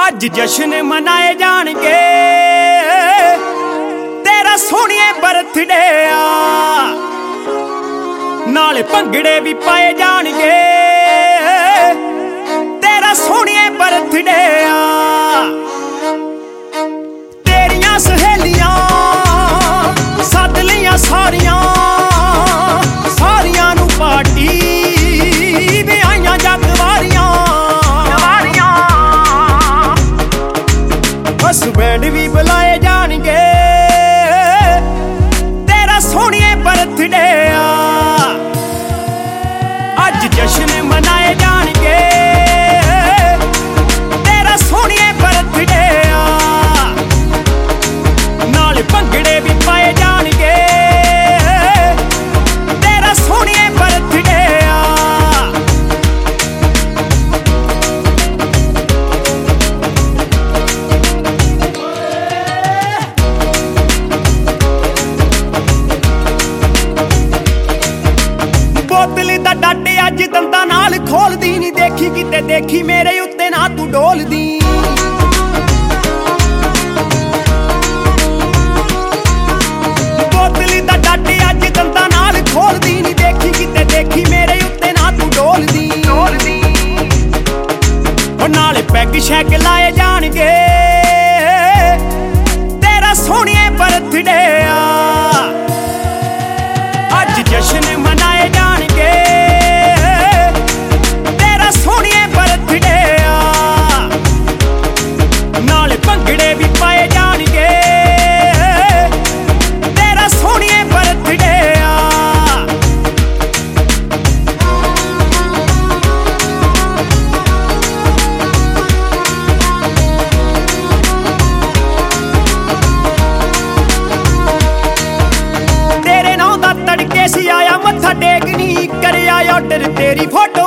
ਅੱਜ ਜਸ਼ਨ ਮਨਾਏ ਜਾਣਗੇ ਤੇਰਾ ਸੋਹਣੀਏ ਬਰਥਡੇ ਆ ਨਾਲੇ ਭੰਗੜੇ ਵੀ ਪਾਏ ਜਾਣਗੇ ਤੇਰਾ ਸੋਹਣੀਏ ਬਰਥਡੇ ਆ ਤੇਰੀਆਂ ਸਹੇਲੀਆਂ ਸੱਦ ਲਈਆਂ ਸਾਰੀਆਂ ਨੂੰ ਪਾਰਟੀ ਵੀ ਆਈਆਂ ਜਗਵਾਰੀਆਂ ਬਸ ਬੈਂਡ ਵੀ ਬੁਲਾਏ ਜਾਣਗੇ ਤੇਰਾ ਸੋਹਣੀਏ ਬਰਥਡੇ ਆ ਅੱਜ ਜਸ਼ਨ ਮਨਾਏ ਜਾਣਗੇ ਤੇਰਾ ਸੋਹਣੀਏ ਬਰਥਡੇ ਆ ਨਾਲੇ ਭੰਗੜੇ ਵੀ ਪਾਏ ਜਾਣਗੇ ਤੇਰਾ ਸੋਹਣੀਏ ਬਰਥਡੇ ਆ ਬੋਤਲ ਦਾ ਡੱਟ ਅੱਜ ਦੰਦਾਂ ਨਾਲ ਖੋਲਦੀ ਨੀ ਦੇਖੀ ਕਿਤੇ ਦੇਖੀ ਮੇਰੇ ਉੱਤੇ ਨਾ ਤੂੰ ਡੋਲਦੀ ਬੋਤਲ ਦਾ ਡੱਟ ਅੱਜ ਦੰਦਾਂ ਨਾਲ ਖੋਲਦੀ ਨੀ ਦੇਖੀ ਕਿਤੇ ਦੇਖੀ ਮੇਰੇ ਉੱਤੇ ਨਾ ਤੂੰ ਡੋਲਦੀ ਉਹ ਨਾਲੇ ਪੈਗ ਸ਼ੈਗ ਲਾਏ ਜਾਣਗੇ ਤੇਰਾ ਸੋਹਣੀਏ ਬਰਥਡੇ ਆ ਅੱਜ ਜਸ਼ਨ ਮਨਾਏ ਜਾਣਗੇ ਤੇਰਾ ਸੋਹਣੀਏ ਬਰਥਡੇ ਆ ਨਾਲੇ ਭੰਗੜੇ ਵੀ ਪਾਏ ਜਾਣਗੇ ਤੇਰਾ ਸੋਹਣੀਏ ਬਰਥਡੇ ਆ ਤੇਰੇ ਨਾਂ ਦਾ ਤੜਕੇ ਸੀ ਆਇਆ ਮੱਥਾ ਟੇਕ ਨੀ ਕਰਿਆ ਆਰਡਰ ਤੇਰੀ ਫੋਟੋ